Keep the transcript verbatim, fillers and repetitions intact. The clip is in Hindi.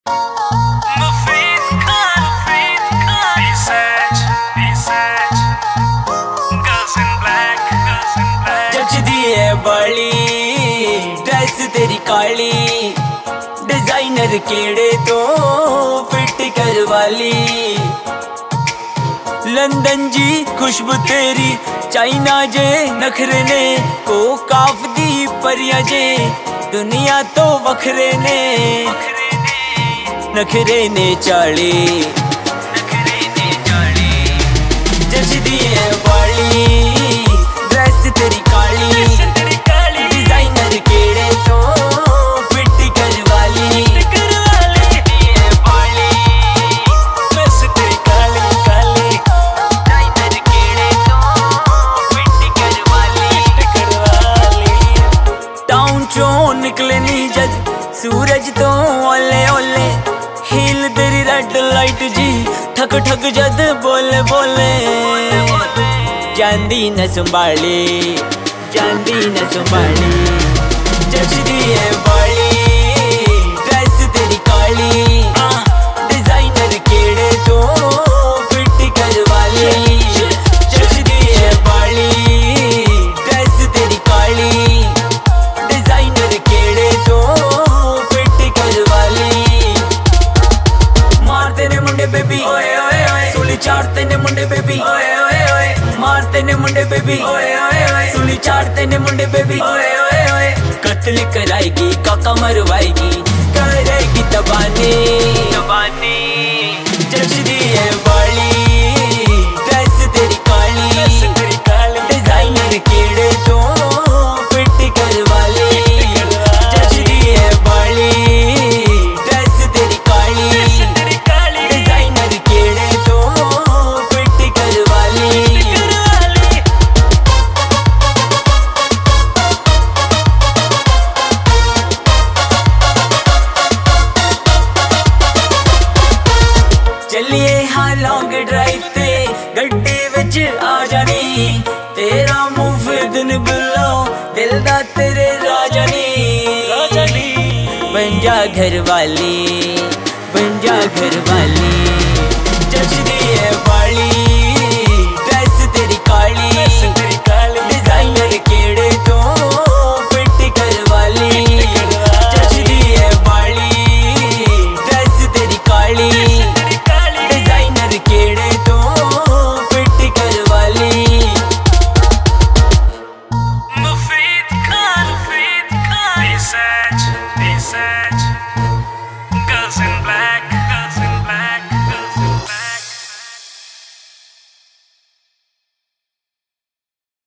बाली ड्रेस तेरी काली डिजाइनर केड़े तो फिट करवाली। लंदन जी खुशबू तेरी चाइना जे नखरे ने को काफ दी परिया जे दुनिया तो वखरे ने नखरे ने चाली जचदी है बाली ड्रेस तेरी काली डिजाइनर केड़े तो फिट करवाली। बाली ड्रेस तेरी काली काली डिजाइनर केड़े तो फिट करवाली। टाउन चों निकले नी जद सूरज तो ओले ओले हील तेरी रेड लाइट जी ठक ठक जद बोले बोले जांदी न संभाली जांदी न संभाली जचदी है बाली ड्रेस तेरी काली डिजाइनर केड़े तो फिट करवाली। जचदी है बाली ड्रेस तेरी काली डिजाइनर केड़े तो फिट करवाली। मारते ने मुंडे बेबी ओए ओए ओए सुली चाटते ने मुंडे बेबी ओए ओए ओए मारते ने मुंडे बेबी ओए ओए ओए सुली चाटते ने मुंडे बेबी ओए ओए ओए कत्ल कराएगी काका मरवाएगी करेगी तबानी तबानी। जचदी है बाली ड्रेस तेरी काली डिजाइनर केड़े तो फिट करवाली। जचदी है बाली ड्रेस तेरी काली डिजाइनर केड़े तो फिट करवाली। चलिए हाँ लॉन्ग ड्राइव ते गड्डी विच आ जानी तेरा मुंह दिन बुलो दिल दा तेरे राजानी राजानी बन जा घर वाली बन जा घर वाली। जच